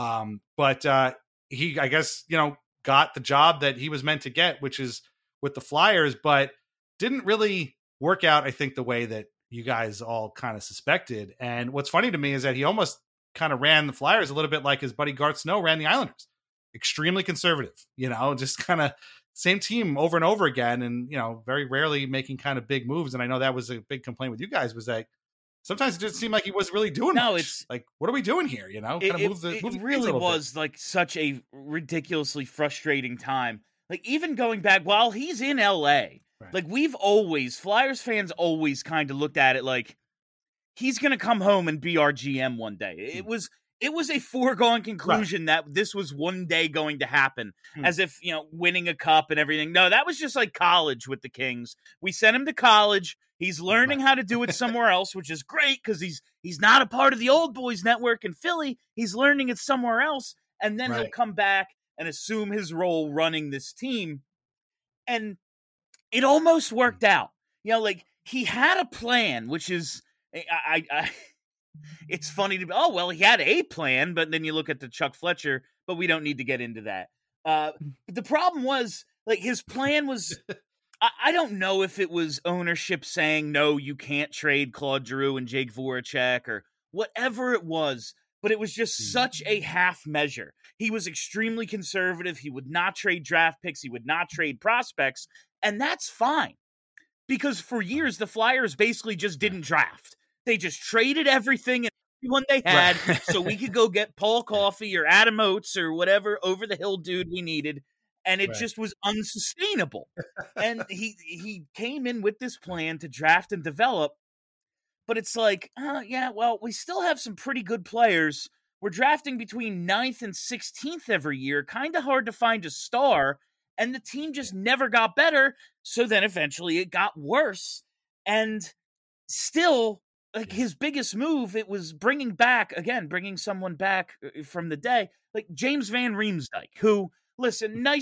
But he, I guess, got the job that he was meant to get, which is with the Flyers, but didn't really work out, I think, the way that you guys all kind of suspected. And what's funny to me is that he almost kind of ran the Flyers a little bit like his buddy Garth Snow ran the Islanders. Extremely conservative, just kind of same team over and over again. And, very rarely making kind of big moves. And I know that was a big complaint with you guys was that sometimes it just seemed like he wasn't really doing much. It's like, what are we doing here? It really was like such a ridiculously frustrating time. Like even going back while he's in LA, right. Like Flyers fans always kind of looked at it like he's going to come home and be our GM one day. It was a foregone conclusion that this was one day going to happen, as if, winning a cup and everything. No, that was just like college with the Kings. We sent him to college. He's learning how to do it somewhere else, which is great because he's not a part of the old boys network in Philly. He's learning it somewhere else. And then he'll come back and assume his role running this team. And it almost worked out. Like he had a plan, which is, it's funny to be, he had a plan, but then you look at the Chuck Fletcher, but we don't need to get into that. The problem was like his plan was, I don't know if it was ownership saying, no, you can't trade Claude Giroux and Jake Voracek or whatever it was, but it was just such a half measure. He was extremely conservative. He would not trade draft picks. He would not trade prospects. And that's fine because for years, the Flyers basically just didn't draft. They just traded everything and everyone they had so we could go get Paul Coffey or Adam Oates or whatever over the hill dude we needed. And it just was unsustainable. And he came in with this plan to draft and develop. But it's like, we still have some pretty good players. We're drafting between 9th and 16th every year. Kind of hard to find a star. And the team just never got better. So then eventually it got worse. And still, like his biggest move, it was bringing someone back from the day. Like James Van Riemsdyk, who, listen, nice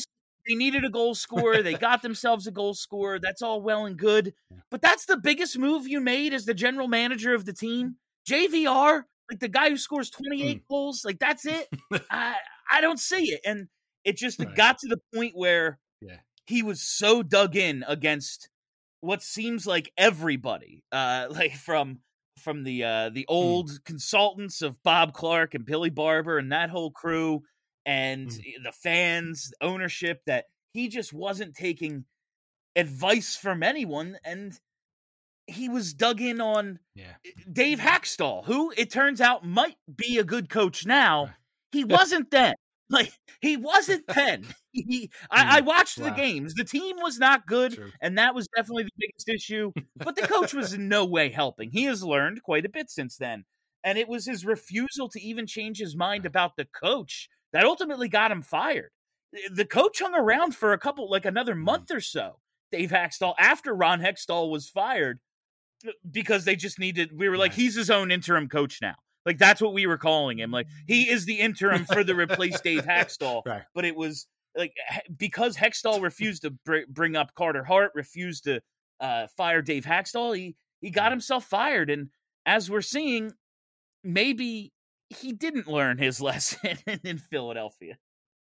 They needed a goal scorer. They got themselves a goal scorer. That's all well and good. But that's the biggest move you made as the general manager of the team. JVR, like the guy who scores 28 goals, like that's it. I don't see it. And it just got to the point where he was so dug in against what seems like everybody, like from the old consultants of Bob Clark and Billy Barber and that whole crew, and the fans, ownership, that he just wasn't taking advice from anyone, and he was dug in on Dave Hackstall, who it turns out might be a good coach now. He wasn't then. Like, he wasn't then. I watched the games. The team was not good, and that was definitely the biggest issue. But the coach was in no way helping. He has learned quite a bit since then. And it was his refusal to even change his mind about the coach that ultimately got him fired. The coach hung around for another month or so, Dave Hackstall, after Ron Hextall was fired, because they just we were like, he's his own interim coach now. Like, that's what we were calling him. Like, he is the interim for the replace Dave Hackstall. But it was like, because Hextall refused to bring up Carter Hart, refused to fire Dave Hackstall, he got himself fired. And as we're seeing, maybe he didn't learn his lesson in Philadelphia.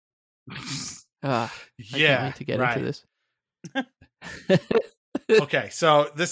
I can't wait to get into this. Okay, so this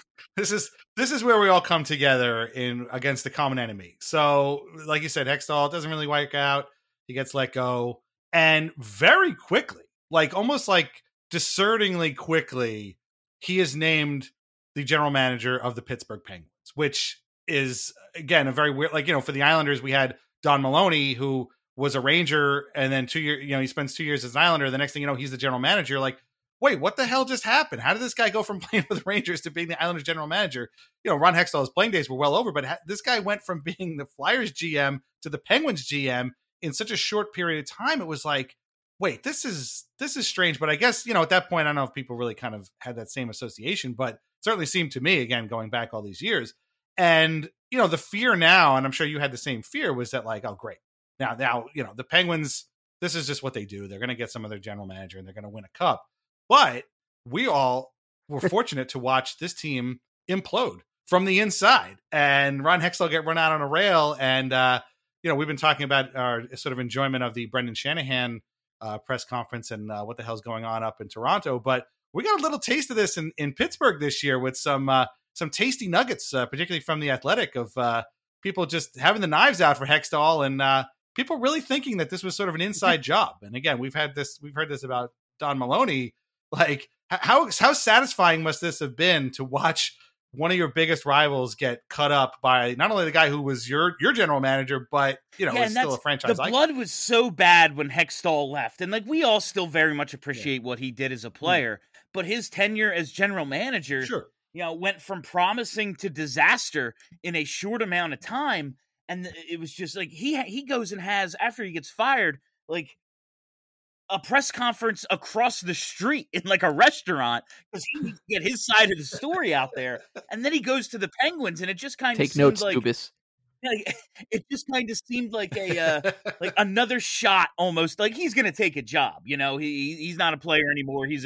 is where we all come together against the common enemy. So, like you said, Hextall doesn't really work out. He gets let go, and very quickly, like almost like discerningly quickly, he is named the general manager of the Pittsburgh Penguins, which is, again, a very weird. Like, for the Islanders, we had Don Maloney, who was a Ranger, and then 2 years, he spends 2 years as an Islander. The next thing you know, he's the general manager. Like, wait, what the hell just happened? How did this guy go from playing with the Rangers to being the Islanders general manager? Ron Hextall's playing days were well over, but this guy went from being the Flyers GM to the Penguins GM in such a short period of time. It was like, wait, this is strange. But I guess, at that point, I don't know if people really kind of had that same association, but it certainly seemed to me, again, going back all these years. And, the fear now, and I'm sure you had the same fear, was that like, oh, great. Now, the Penguins, this is just what they do. They're going to get some other general manager and they're going to win a cup. But we all were fortunate to watch this team implode from the inside and Ron Hextall get run out on a rail. And, we've been talking about our sort of enjoyment of the Brendan Shanahan press conference and what the hell's going on up in Toronto. But we got a little taste of this in Pittsburgh this year with some tasty nuggets, particularly from the Athletic, of people just having the knives out for Hextall and people really thinking that this was sort of an inside job. And again, we've heard this about Don Maloney. Like, how satisfying must this have been to watch one of your biggest rivals get cut up by not only the guy who was your general manager, but is still a franchise icon. The blood was so bad when Hextall left, and like we all still very much appreciate what he did as a player, but his tenure as general manager, went from promising to disaster in a short amount of time, and it was just like he goes and has, after he gets fired, like a press conference across the street in like a restaurant because he needs to get his side of the story out there. And then he goes to the Penguins, and it just kind of take notes, like, Dubis. It just kind of seemed like a like another shot, almost like he's going to take a job. He's not a player anymore. He's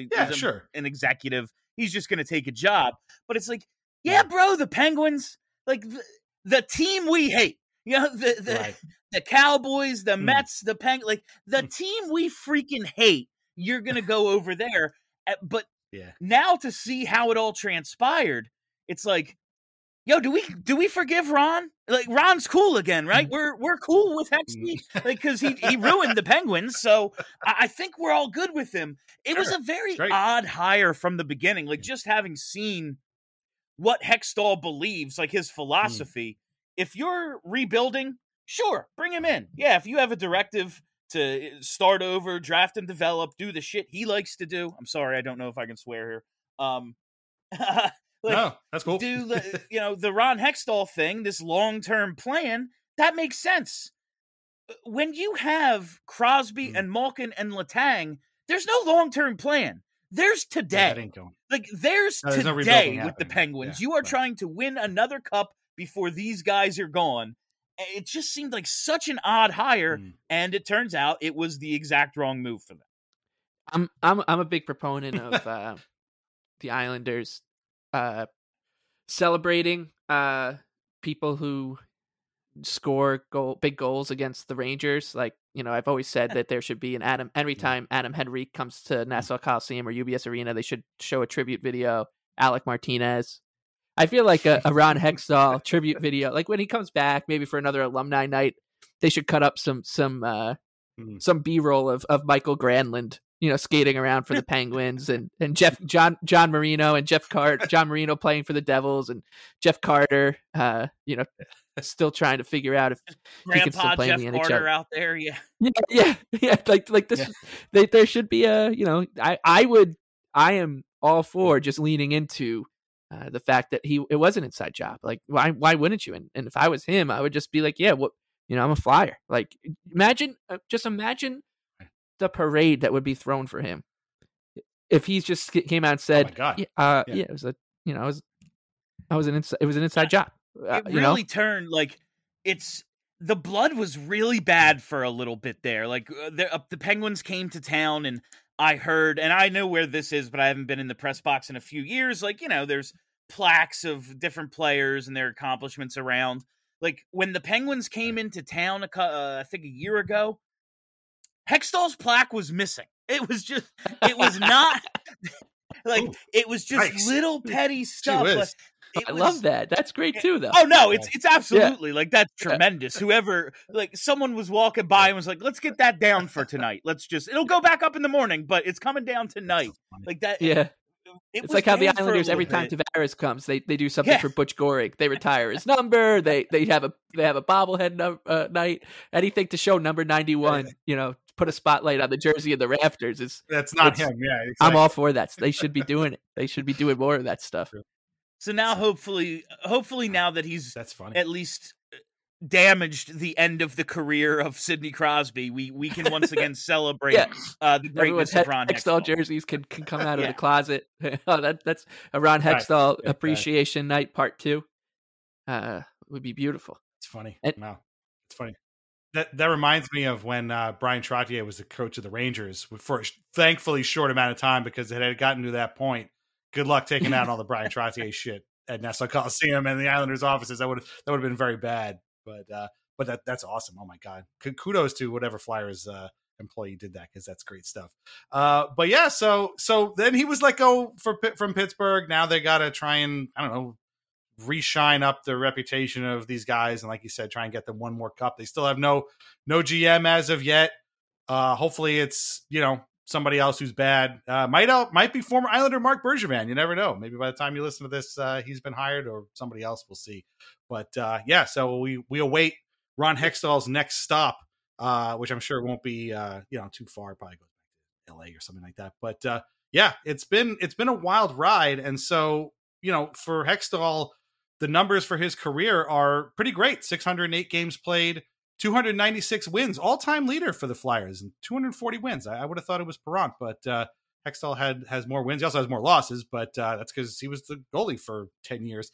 an executive. He's just going to take a job. But it's like, bro, the Penguins, like the team we hate. The Cowboys, the Mets, the Penguins, like the team we freaking hate. You're gonna go over there, but now to see how it all transpired, it's like, do we forgive Ron? Like, Ron's cool again, right? We're cool with Hextall, like, because he ruined the Penguins, so I think we're all good with him. It was a very odd hire from the beginning, like just having seen what Hextall believes, like his philosophy. If you're rebuilding, sure, bring him in. Yeah, if you have a directive to start over, draft and develop, do the shit he likes to do. I'm sorry, I don't know if I can swear here. No, that's cool. Do the Ron Hextall thing, this long-term plan, that makes sense. When you have Crosby and Malkin and Letang, there's no long-term plan. There's today. There's today with the Penguins. You are trying to win another cup before these guys are gone. It just seemed like such an odd hire, and it turns out it was the exact wrong move for them. I'm a big proponent of the Islanders celebrating people who score big goals against the Rangers. Like, I've always said that there should be every time Adam Henrique comes to Nassau Coliseum or UBS Arena, they should show a tribute video. Alec Martinez. I feel like a Ron Hextall tribute video, like when he comes back, maybe for another alumni night, they should cut up some B-roll of Michael Granlund, skating around for the Penguins, and John Marino and John Marino playing for the Devils, and Jeff Carter, still trying to figure out if he can still play Jeff in the NHL. Carter out there, yeah. Like this. There should be I am all for just leaning into the fact that it was an inside job. Like, why wouldn't you? And if I was him, I would just be like, yeah, I'm a Flyer. Like, imagine the parade that would be thrown for him if he just came out and said, oh my God. It was an inside job. It really turned, like, the blood was really bad for a little bit there. Like, the Penguins came to town, and I heard, and I know where this is, but I haven't been in the press box in a few years. Like, there's plaques of different players and their accomplishments around. Like, when the Penguins came into town, I think a year ago, Hextall's plaque was missing. It was not like, it was just nice. Little petty stuff. I love that. That's great too, though. Oh no, it's absolutely like, that's tremendous. Whoever, like, someone was walking by and was like, let's get that down for tonight. It'll go back up in the morning, but it's coming down tonight. Like that. Yeah. It's like how the Islanders, every time Tavares comes, they do something for Butch Goring. They retire his number. They have a bobblehead night. Anything to show number 91. Put a spotlight on the jersey and the rafters. That's not him. Yeah, exactly. I'm all for that. They should be doing it. They should be doing more of that stuff. So now, hopefully, now that he's that's funny. At least damaged the end of the career of Sidney Crosby, we can once again celebrate the greatness of Ron Hextall. Jerseys can come out of the closet. That's a Ron Hextall appreciation night part 2. Would be beautiful. It's funny. Wow, it's funny. That reminds me of when Brian Trottier was the coach of the Rangers for a thankfully short amount of time, because it had gotten to that point. Good luck taking out all the Brian Trottier shit at Nassau Coliseum and the Islanders offices. That would have been very bad. But that's awesome. Oh my God. Kudos to whatever Flyers employee did that, because that's great stuff. But yeah, so then he was let go from Pittsburgh. Now they got to try and, I don't know, re-shine up the reputation of these guys, and like you said, try and get them one more cup. They still have no GM as of yet. Hopefully it's somebody else who's bad. Might be former Islander Mark Bergevin. You never know. Maybe by the time you listen to this, he's been hired, or somebody else. We'll see. But so we await Ron Hextall's next stop, which I'm sure won't be too far. Probably go back to LA or something like that. But it's been a wild ride, and so for Hextall, the numbers for his career are pretty great. 608 games played, 296 wins, all-time leader for the Flyers, and 240 wins. I would have thought it was Perrant, but Hextall has more wins. He also has more losses, but that's because he was the goalie for 10 years.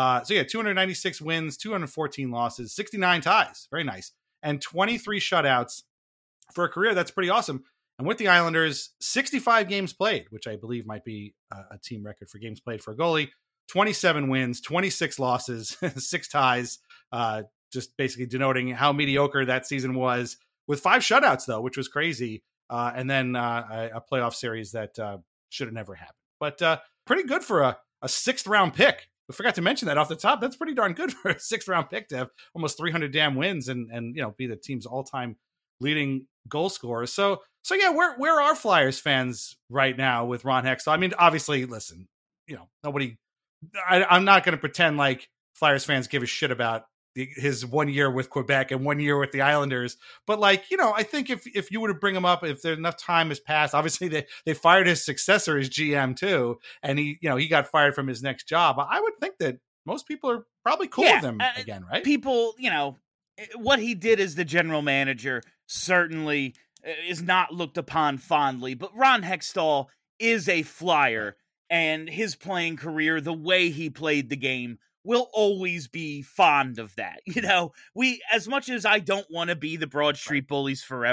296 wins, 214 losses, 69 ties. Very nice. And 23 shutouts for a career. That's pretty awesome. And with the Islanders, 65 games played, which I believe might be a team record for games played for a goalie. 27 wins, 26 losses, 6 ties, just basically denoting how mediocre that season was, with 5 shutouts, though, which was crazy. And then a playoff series that should have never happened. But pretty good for a 6th round pick. We forgot to mention that off the top. That's pretty darn good for a 6th round pick to have almost 300 damn wins and be the team's all-time leading goal scorer. So yeah, where are Flyers fans right now with Ron Hextall? I mean, obviously, listen, nobody. I'm not going to pretend like Flyers fans give a shit about his 1 year with Quebec and 1 year with the Islanders. But I think if you were to bring him up, if there's enough time has passed, obviously they fired his successor as GM too. And he got fired from his next job. I would think that most people are probably cool with him again, right? People, what he did as the general manager certainly is not looked upon fondly, but Ron Hextall is a Flyer, and his playing career, the way he played the game, will always be fond of that. We, as much as I don't want to be the Broad Street Bullies forever,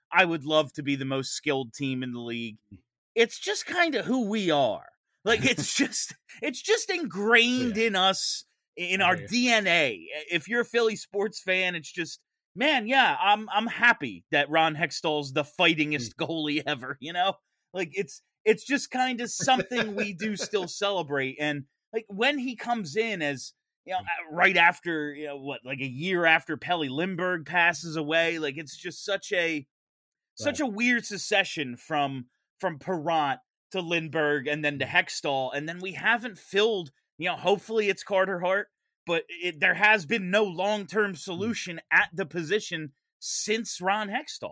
I would love to be the most skilled team in the league. It's just kind of who we are. Like, it's just ingrained in us, in our DNA. If you're a Philly sports fan, it's just, man, yeah, I'm happy that Ron Hextall's the fightingest goalie ever, you know? Like, it's just kind of something we do still celebrate. And like, when he comes in as, you know, right after, you know, like a year after Pelle Lindbergh passes away, like, it's just such a weird succession from Perrant to Lindbergh and then to Hextall. And then we haven't filled, you know, hopefully it's Carter Hart, but there has been no long-term solution at the position since Ron Hextall.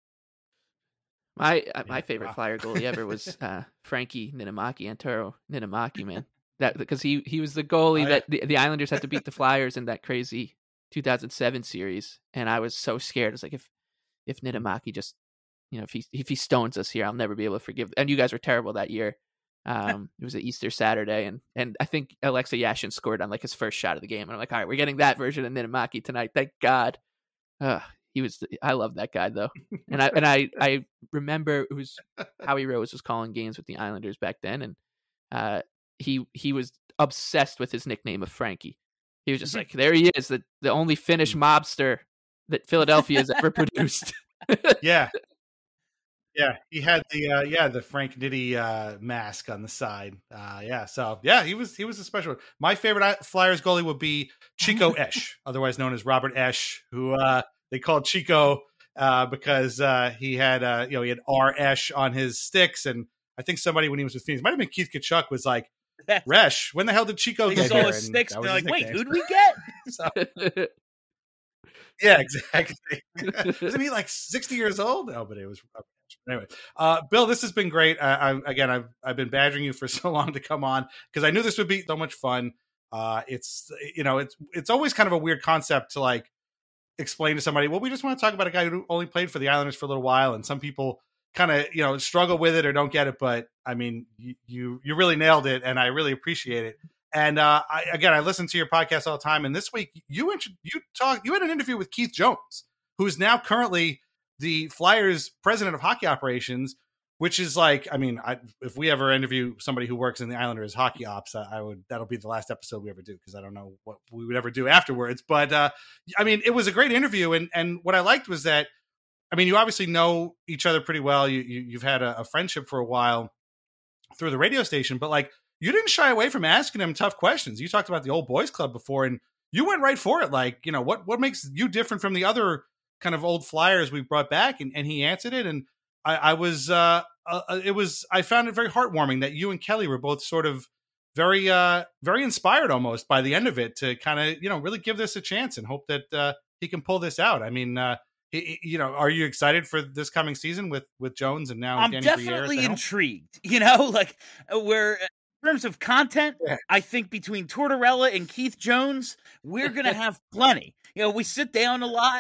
My favorite Flyer goalie ever was Frankie Antero Niittymaki, man. That because he was the goalie that the Islanders had to beat the Flyers in that crazy 2007 series, and I was so scared. I was like, if Niittymaki just, you know, if he stones us here, I'll never be able to forgive. And you guys were terrible that year. It was an Easter Saturday, and I think Alexei Yashin scored on like his first shot of the game. And I'm like, all right, we're getting that version of Niittymaki tonight. Thank God. I love that guy though, and I remember it was Howie Rose was calling games with the Islanders back then, and he was obsessed with his nickname of Frankie. He was just like, there he is, the only Finnish mobster that Philadelphia has ever produced. Yeah. He had the Frank Nitti mask on the side. So he was a special one. My favorite Flyers goalie would be Chico Esch, otherwise known as Robert Esch, who they called Chico because he had R Esch on his sticks, and I think somebody when he was with Phoenix, might have been Keith Tkachuk, was like, Resch, when the hell did Chico get here? He saw his sticks, and they're like, wait, who'd we get? So, yeah, exactly. Isn't he like 60 years old? No, but it was anyway. Bill, this has been great. I've been badgering you for so long to come on because I knew this would be so much fun. It's always kind of a weird concept to like explain to somebody. Well, we just want to talk about a guy who only played for the Islanders for a little while, and some people kind of struggle with it or don't get it. But I mean, you really nailed it, and I really appreciate it. And I listen to your podcast all the time. And this week you had an interview with Keith Jones, who's now currently the Flyers president of hockey operations, which is like, I mean, if we ever interview somebody who works in the Islanders hockey ops, that'll be the last episode we ever do, because I don't know what we would ever do afterwards. But I mean, it was a great interview. And what I liked was that, I mean, you obviously know each other pretty well. You've had a friendship for a while through the radio station, but like, you didn't shy away from asking him tough questions. You talked about the old boys club before, and you went right for it. Like, what makes you different from the other kind of old Flyers we brought back? And he answered it. And I found it very heartwarming that you and Kelly were both sort of very, very inspired almost by the end of it to kind of, really give this a chance and hope that he can pull this out. I mean, are you excited for this coming season with Jones and now I'm Danny definitely Briere intrigued, like we're, in terms of content, I think between Tortorella and Keith Jones, we're going to have plenty. We sit down a lot.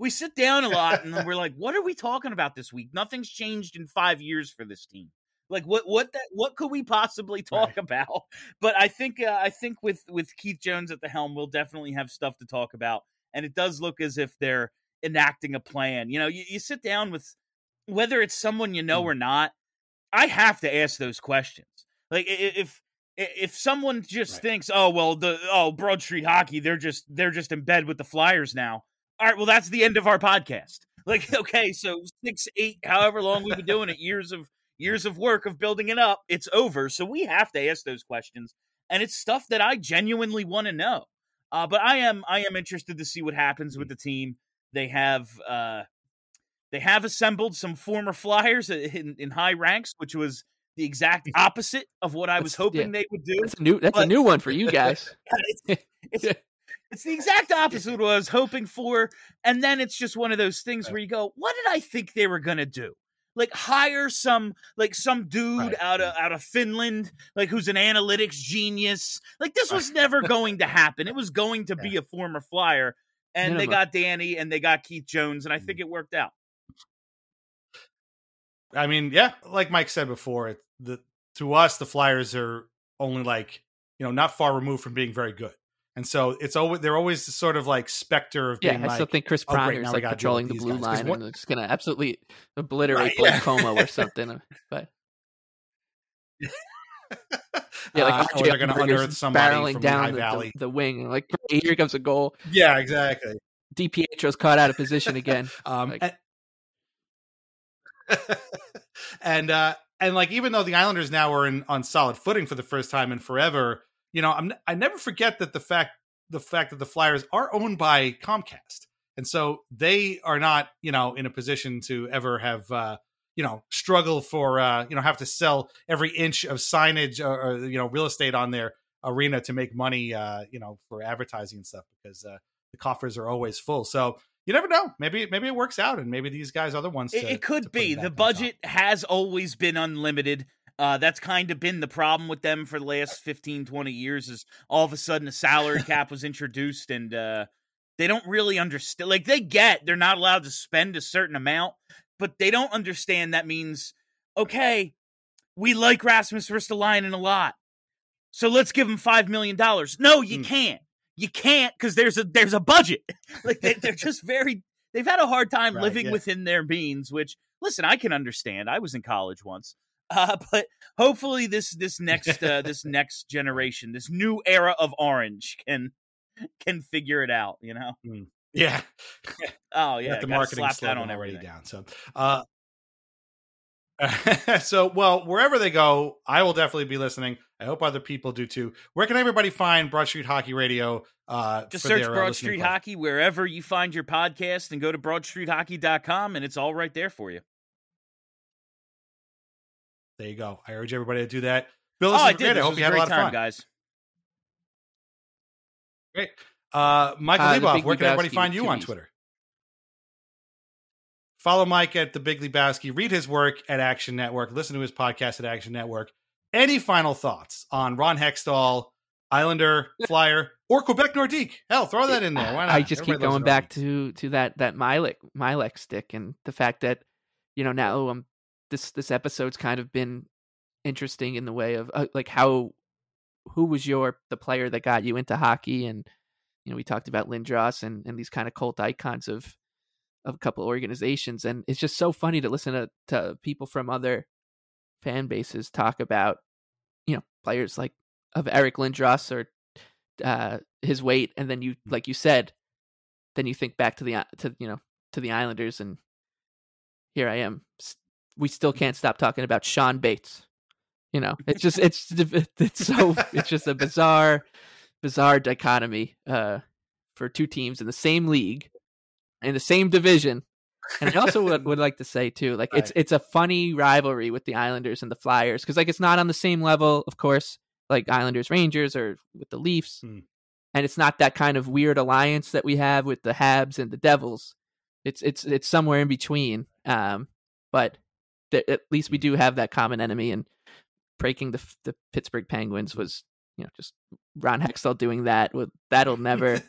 And we're like, what are we talking about this week? Nothing's changed in 5 years for this team. Like, what could we possibly talk about? But I think with Keith Jones at the helm, we'll definitely have stuff to talk about. And it does look as if they're enacting a plan. You sit down with, whether it's someone or not, I have to ask those questions. Like, if someone just thinks, Broad Street Hockey, they're just in bed with the Flyers now. All right, well, that's the end of our podcast. Like, okay, so 6, 8, however long we've been doing it, years of work of building it up, it's over. So we have to ask those questions, and it's stuff that I genuinely want to know. But I am interested to see what happens with the team. They have assembled some former Flyers in high ranks, which was the exact opposite of what I was hoping they would do. That's a new one for you guys. It's the exact opposite of what I was hoping for. And then it's just one of those things where you go, what did I think they were going to do? Like, hire some dude out of Finland, like, who's an analytics genius. Like, this was never going to happen. It was going to be a former Flyer. And they got Danny and they got Keith Jones. And I think it worked out. I mean, like Mike said before, to us, the Flyers are only like, not far removed from being very good. And so they're always sort of like specter of being I still think Chris Pronger is like patrolling the blue line and it's going to absolutely obliterate Blake Como or something. But like or they're going to unearth somebody barreling from down High Valley. the wing, and like here comes a goal. Yeah, exactly. DiPietro's caught out of position again. And like even though the Islanders now are on solid footing for the first time in forever, I never forget that the fact that the Flyers are owned by Comcast, and so they are not in a position to ever have struggle for have to sell every inch of signage or real estate on their arena to make money for advertising and stuff, because the coffers are always full. So you never know. Maybe it works out, and maybe these guys are the ones. It could be. The budget has always been unlimited. That's kind of been the problem with them for the last 15, 20 years, is all of a sudden a salary cap was introduced, and they don't really understand. Like, they're not allowed to spend a certain amount, but they don't understand that means, okay, we like Rasmus Ristolainen a lot, so let's give him $5 million. No, you can't. You can't, because there's a budget. Like, they're just they've had a hard time living within their means, which, listen, I can understand. I was in college once. But hopefully this next generation, this new era of Orange can figure it out, Yeah. Oh yeah. The marketing slap slowed that on already everything. down. So, well, wherever they go, I will definitely be listening. I hope other people do too. Where can everybody find Broad Street Hockey Radio? Just search Broad Street Hockey wherever you find your podcast, and go to broadstreethockey.com, and it's all right there for you. There you go. I urge everybody to do that. Bill, I great. I hope you had a lot of fun, guys. Great. Michael Leboff, where can everybody find you on Twitter? Follow Mike at the Big Lebowski. Read his work at Action Network. Listen to his podcast at Action Network. Any final thoughts on Ron Hextall, Islander, Flyer, or Quebec Nordique? Hell, throw that in there. Why not? I just keep going back to that Milek stick, and the fact that now this episode's kind of been interesting in the way of who was the player that got you into hockey, and we talked about Lindros and these kind of cult icons of a couple organizations, and it's just so funny to listen to people from other fan bases talk about players like of Eric Lindros or his weight, and then you said, then you think back to the Islanders, and here I am. We still can't stop talking about Sean Bates. It's just it's just a bizarre dichotomy for two teams in the same league, in the same division. And I also would like to say too, it's a funny rivalry with the Islanders and the Flyers, because it's not on the same level, of course, like Islanders Rangers or with the Leafs, and it's not that kind of weird alliance that we have with the Habs and the Devils. It's somewhere in between, but at least we do have that common enemy, and breaking the Pittsburgh Penguins was just Ron Hextall doing that. That'll never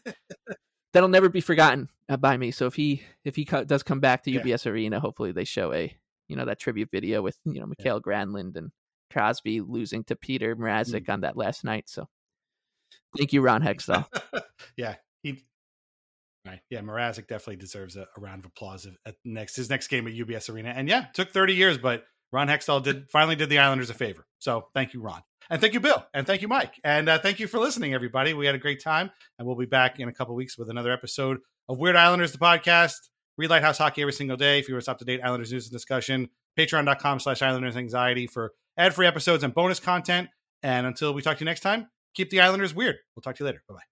be forgotten by me. So if he does come back to UBS Arena, hopefully they show that tribute video with Mikael Granlund and Crosby losing to Peter Mrazek on that last night. So thank you, Ron Hextall. Yeah, right. Yeah, Mrazek definitely deserves a round of applause at his next game at UBS Arena. And yeah, it took 30 years, but Ron Hextall finally did the Islanders a favor. So thank you, Ron. And thank you, Bill. And thank you, Mike. And thank you for listening, everybody. We had a great time, and we'll be back in a couple of weeks with another episode of Weird Islanders, the podcast. Read Lighthouse Hockey every single day if you want up-to-date Islanders news and discussion. Patreon.com/Islanders Anxiety for ad-free episodes and bonus content. And until we talk to you next time, keep the Islanders weird. We'll talk to you later. Bye-bye.